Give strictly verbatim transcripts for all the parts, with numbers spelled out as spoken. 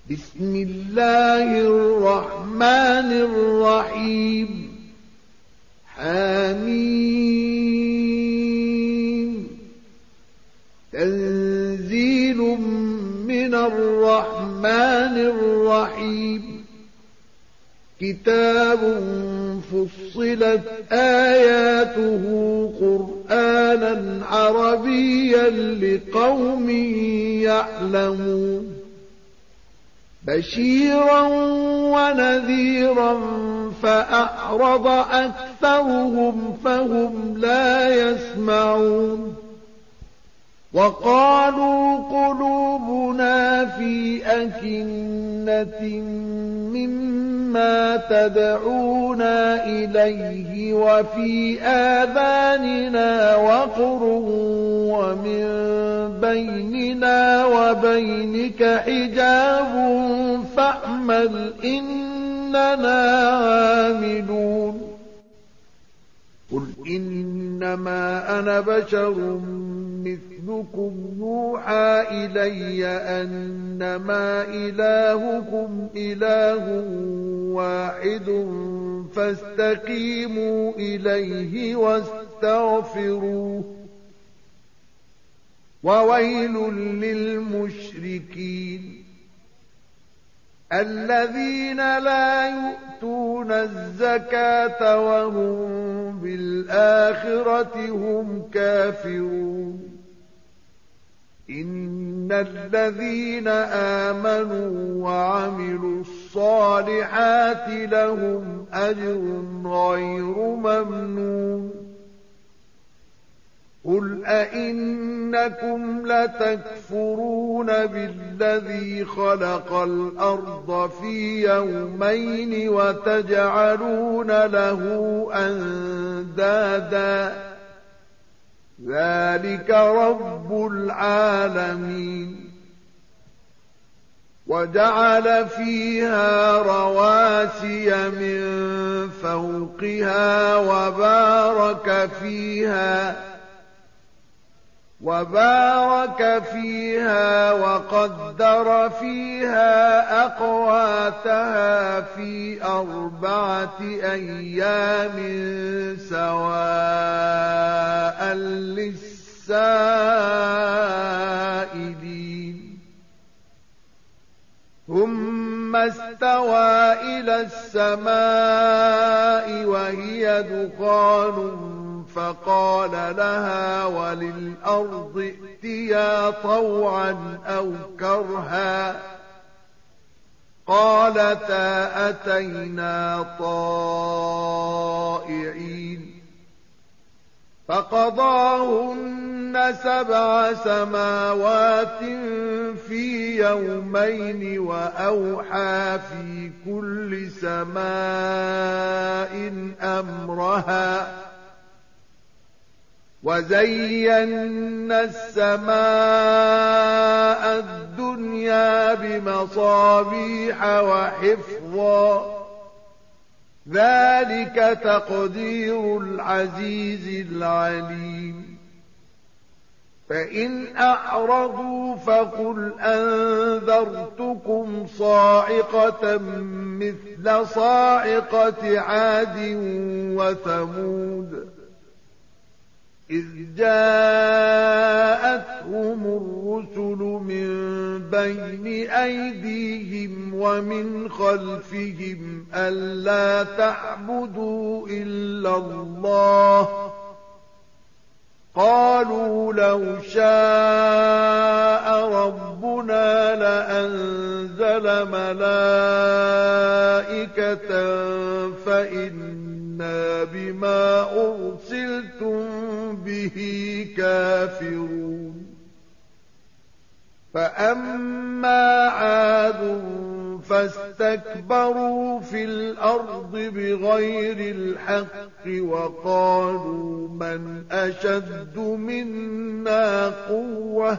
بسم الله الرحمن الرحيم حميم تنزيل من الرحمن الرحيم كتاب فصلت آياته قرآنا عربيا لقوم يعلمون بشيرا ونذيرا فأعرض أكثرهم فهم لا يسمعون وقالوا قلوبنا في أكنة مما تدعونا إليه وفي آذاننا وقر ومن بيننا وبينك حجاب فاعمل إننا عاملون قل إنما أنا بشر مثلكم يوحى إلي أنما إلهكم إله واحد فاستقيموا إليه واستغفروه وويل للمشركين الذين لا يؤتون الزكاة وهم بالآخرة هم كافرون إن الذين آمنوا وعملوا الصالحات لهم أجر غير ممنون قل أئنكم لتكفرون بالذي خلق الأرض في يومين وتجعلون له أندادا ذلك رب العالمين وجعل فيها رواسي من فوقها وبارك فيها وبارك فيها وقدر فيها أقواتها في أربعة أيام سواء للسائلين ثم استوى إلى السماء وهي دخان فقال لها وللأرض ائتيا طوعا أو كرها قالتا أتينا طائعين فقضاهن سبع سماوات في يومين وأوحى في كل سماء أمرها وزينا السماء الدنيا بمصابيح وحفظا ذلك تقدير العزيز العليم فإن أعرضوا فقل أنذرتكم صاعقة مثل صاعقة عاد وثمود إذ جاءتهم الرسل من بين أيديهم ومن خلفهم ألا تعبدوا إلا الله قالوا لو شاء ربنا لأنزل ملائكة فإنا بما أرسلتم به كافرون فأما عاد فاستكبروا في الأرض بغير الحق وقالوا من أشد منا قوة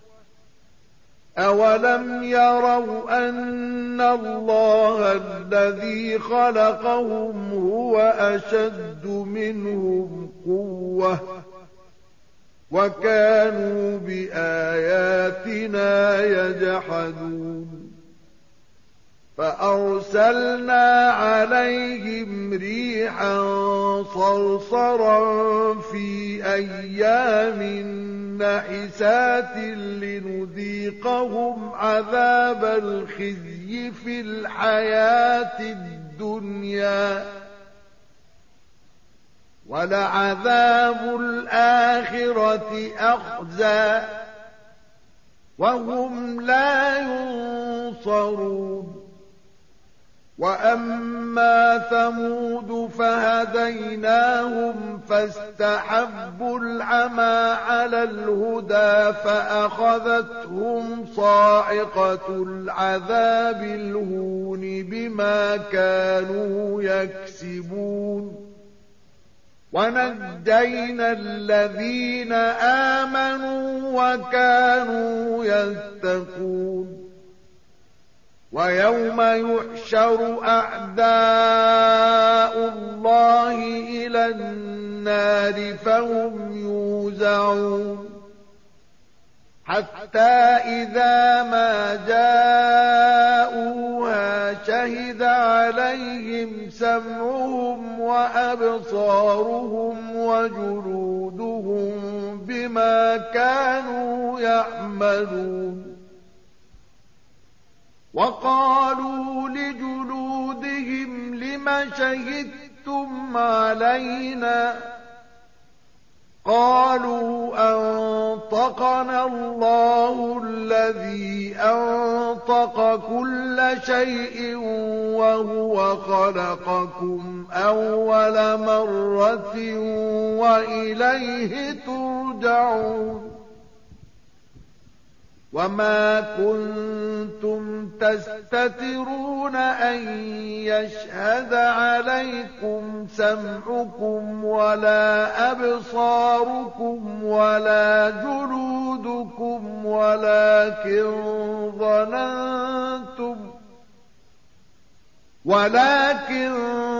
أولم يروا أن الله الذي خلقهم هو أشد منهم قوة وكانوا بآياتنا يجحدون فأرسلنا عليهم ريحا صرصرا في أيام نحسات لنذيقهم عذاب الخزي في الحياة الدنيا ولعذاب الآخرة أخزى وهم لا ينصرون. وأما ثمود فهديناهم فاستحبوا العمى على الهدى فأخذتهم صاعقة العذاب الهون بما كانوا يكسبون. ونجينا الذين آمنوا وكانوا يتقون. ويوم يحشر أعداء الله إلى النار فهم يوزعون حتى إذا ما جاءوها شهد عليهم سمعهم وأبصارهم وجلودهم بما كانوا يعملون. وقالوا لجلودهم لم شهدتم علينا قالوا أنطقنا الله الذي أنطق كل شيء وهو خلقكم أول مرة وإليه ترجعون. وما كنتم تستترون أن يشهد عليكم سمعكم ولا أبصاركم ولا جلودكم ولكن ظننتم ولكن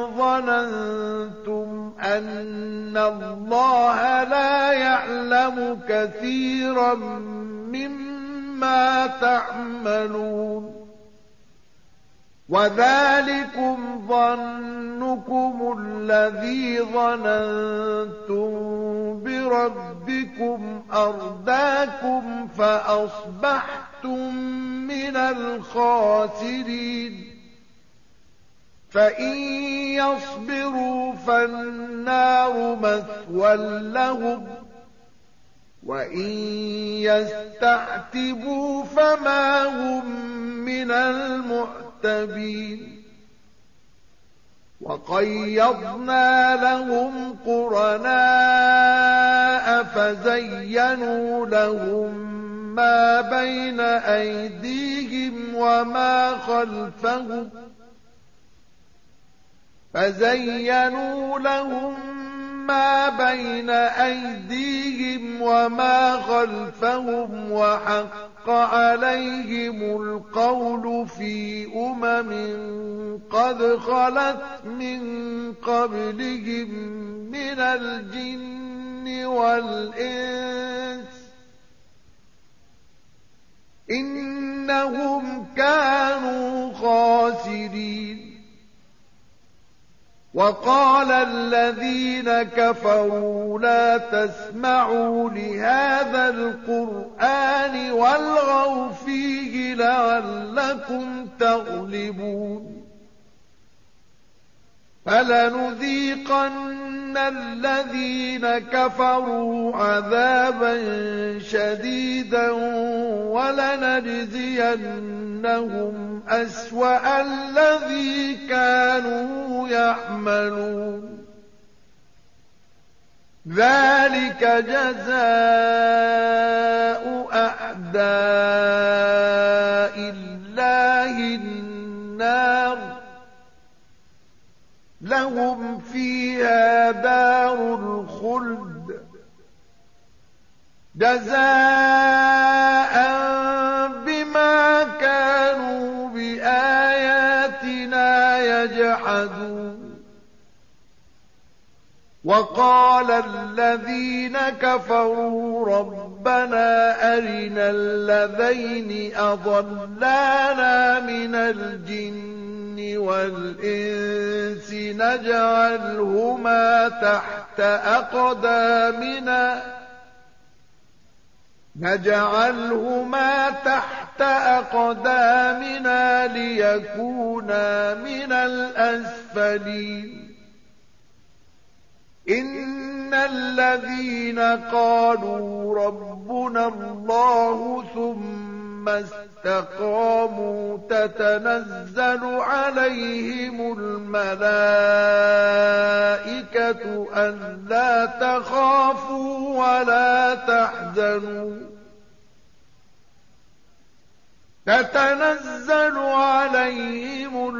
ظننتم أن الله لا يعلم كثيرا مما ما تعملون. وذلكم ظنكم الذي ظننتم بربكم أرداكم فأصبحتم من الخاسرين. فإن يصبروا فالنار مثوى لهم وإن يستعتبوا فما هم من المعتبين. وقيضنا لهم قرناء فزينوا لهم ما بين أيديهم وما خلفهم فزينوا لهم ما بين أيديهم وما خلفهم وحق عليهم القول في أمم قد خلت من قبلهم من الجن والإنس إنهم كانوا خاسرين. وقال الذين كفروا لا تسمعوا لهذا القرآن والغوا فيه لعلكم تغلبون. فلنذيقن الذين كفروا عذابا شديدا ولنجزينهم أسوأ الذي كانوا يعملون. ذلك جزاء أعداء الله النار لهم فيها دار الخلد جزاء بما كانوا بآياتنا يجحدون. وقال الذين كفروا ربنا أرنا الذين أضلانا من الجن والإنس نجعلهما تحت أقدامنا نجعلهما تحت أقدامنا ليكونا من الأسفلين إن الذين قالوا ربنا الله ثم استقاموا تتنزل عليهم الملائكة ألا تخافوا ولا تحزنوا تتنزل عليهم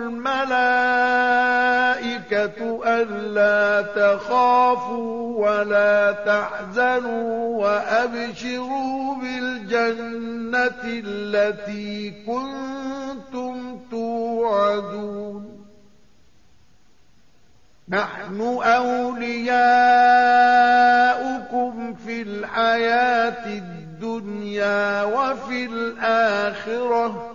الملائكة ألا تخافوا ولا تحزنوا وأبشروا بالجنة التي كنتم توعدون نحن أولياؤكم في الحياة الدنيا وفي الآخرة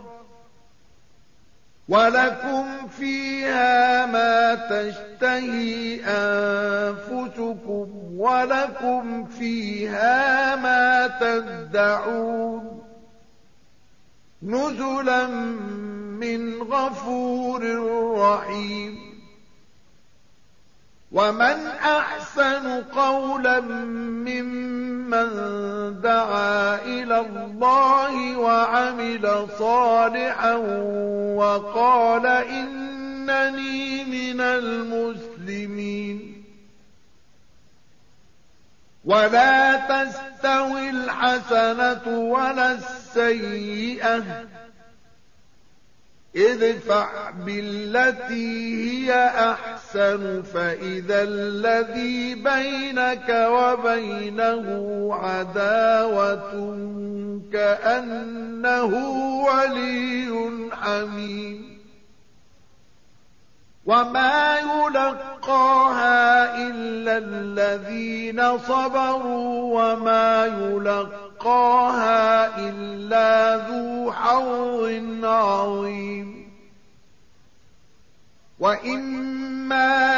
ولكم فيها ما تشتهي أنفسكم ولكم فيها ما تدعون نزلا من غفور رحيم ومن أحسن قولا ممن دعا إلى الله وعمل صالحا وقال إنني من المسلمين ولا تستوي الحسنة ولا السيئة ادفع بالتي هي أحسن فإذا الذي بينك وبينه عداوة كأنه ولي حميم وما يلقاها إلا الذين صبروا وما يلقاها إلا ذو حظ عظيم وإما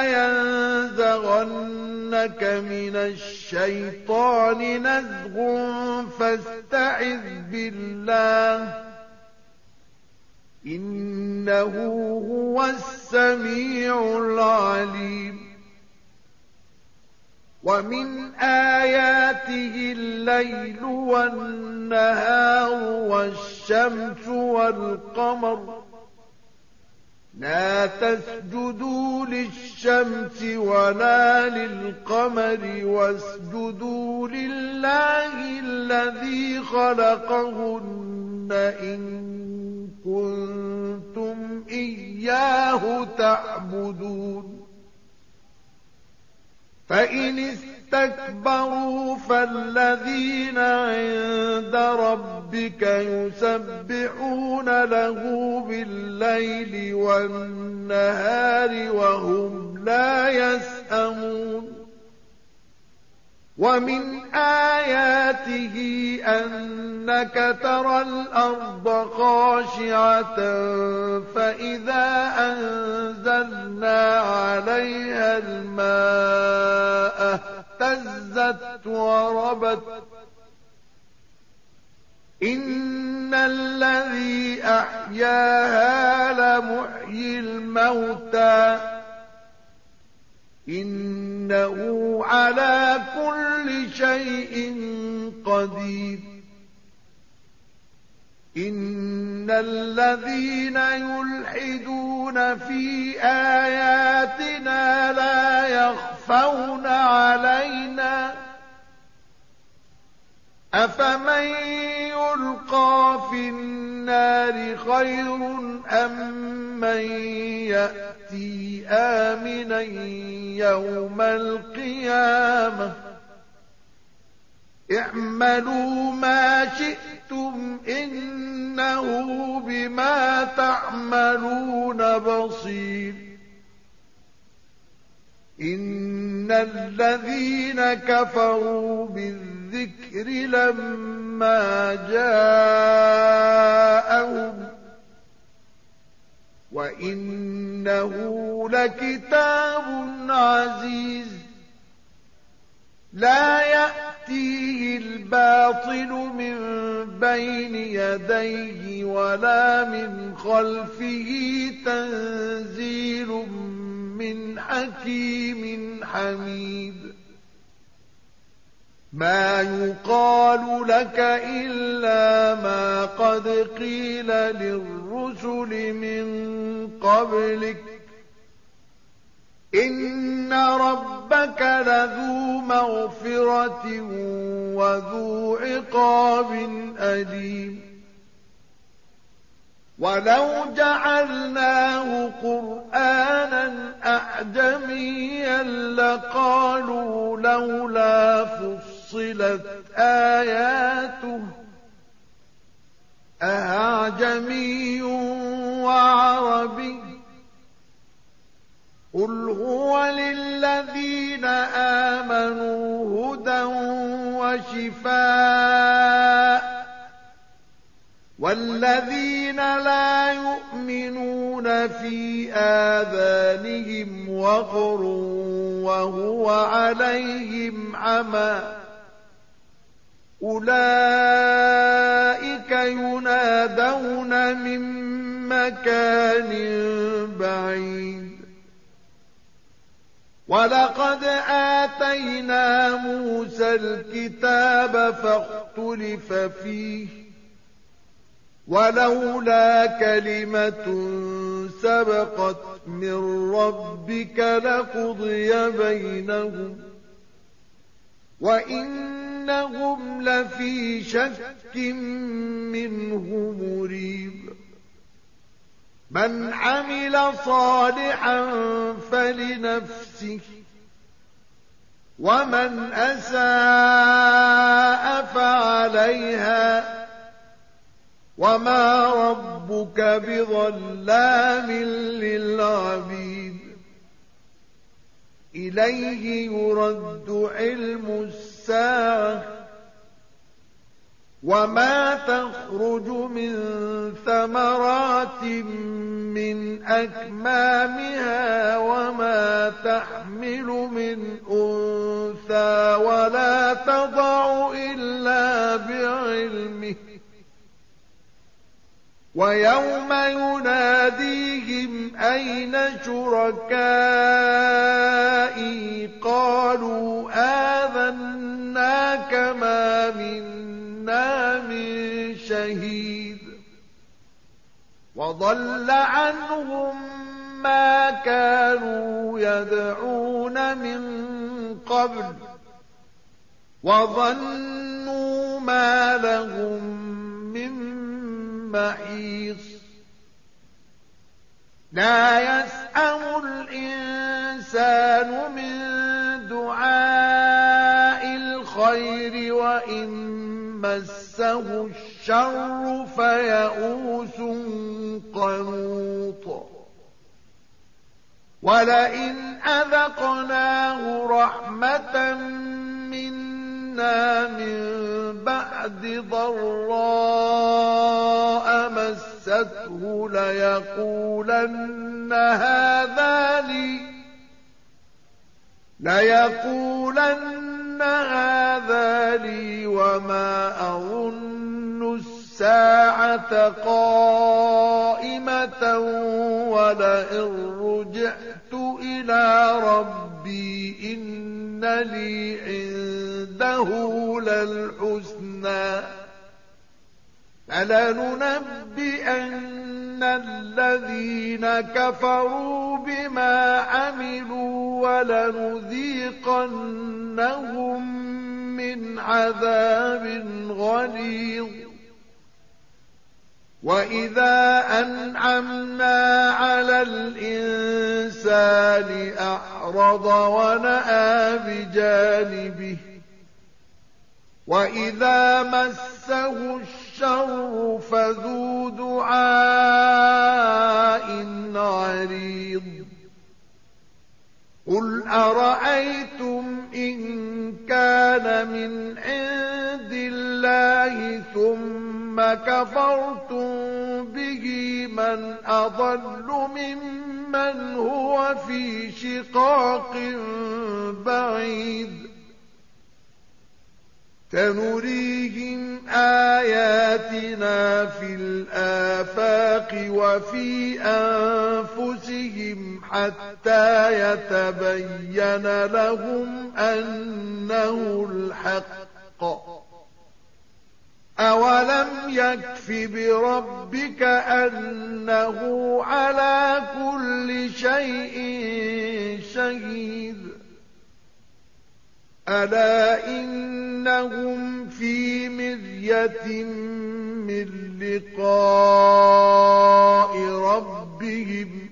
ينزغنك من الشيطان نزغ فاستعذ بالله إنه هو السميع العليم ومن آياته الليل والنهار والشمس والقمر لا تسجدوا للشمس ولا للقمر واسجدوا لله الذي خلقهن إن كنتم إياه تعبدون فإن استكبروا فالذين عند ربك يسبحون له بالليل والنهار وهم لا يسأمون ومن آياته أنك ترى الأرض خاشعة فإذا أنزلنا عليها الماء اهتزت وربت إن الذي أحياها لمحيي الموتى إنه على كل شيء قدير إن الذين يلحدون في آياتنا لا يخفون علينا أفمن يلقى في النار خير أم من يأتي آمنا يوم القيامة اعملوا ما شئتم إنه بما تعملون بصير إن الذين كفروا بالذكر لما جاءهم وإنه لكتاب عزيز لا يأتيه الباطل من بين يديه ولا من خلفه تنزيل من حكيم حميد ما يقال لك إلا ما قد قيل للرسل من قبلك إن ربك لذو مغفرة وذو عقاب أليم ولو جعلناه قرآنا أعجميا لقالوا لولا فصلت آياته أعجمي وعربي قل هو للذين آمنوا هدى وشفاء والذين لا يؤمنون في آذانهم وقر وهو عليهم عمى أولئك ينادون من مكان بعيد ولقد آتينا موسى الكتاب فاختلف فيه ولولا كلمة سبقت من ربك لقضي بينهم وإنهم لفي شك منه مريب من عمل صالحا فلنفسه ومن أساء فعليها وما ربك بظلام للعبيد إليه يرد علم الساعة وما تخرج من ثمرات من أكمامها وما تحمل من أنثى ولا تضع إلا بعلمه ويوم يناديهم أين شركائي قالوا آذناك ما منا من شهيد وضل عنهم ما كانوا يدعون من قبل وظنوا ما لهم من محيص لا يسأم الإنسان من دعاء الخير وإن مسه الشر فيئوس قنوط ولئن أذقناه رحمة منا من بعد ضراء مسته ليقولن هذا لي ليقولن هذا لي وما أظن الساعة قائمة ولئن رجعت إلى ربي إن لي عنده للحسنى فلننبئن الذين كفروا بما عملوا ولنذيقنهم من عذاب غليظ وإذا أنعمنا على الإنسان أعرض ونأى بجانبه وإذا مسه الشر فذو دعاء عريض قل أرأيتم أَرَأَيْتُمْ إِن كَانَ مِنْ عِندِ اللَّهِ ثُمَّ كَفَرْتُم بِهِ مَنْ أَضَلُّ مِمَّنْ هُوَ فِي شِقَاقٍ بَعِيدٍ سَنُرِيهِمْ آيَاتِنَا فِي الْآفَاقِ وَفِي أَنفُسِهِمْ حَتَّى يَتَبَيَّنَ لَهُمْ أَنَّهُ الْحَقُّ أَوَلَمْ يَكْفِ بِرَبِّكَ أَنَّهُ عَلَى كُلِّ شَيْءٍ شَهِيدٌ أَلَا إِنَّهُمْ فِي مِرْيَةٍ مِّن لِّقَاءِ رَبِّهِمْ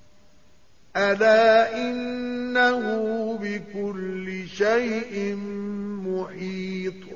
أَلَا إِنَّهُ بِكُلِّ شَيْءٍ مُّحِيطٌ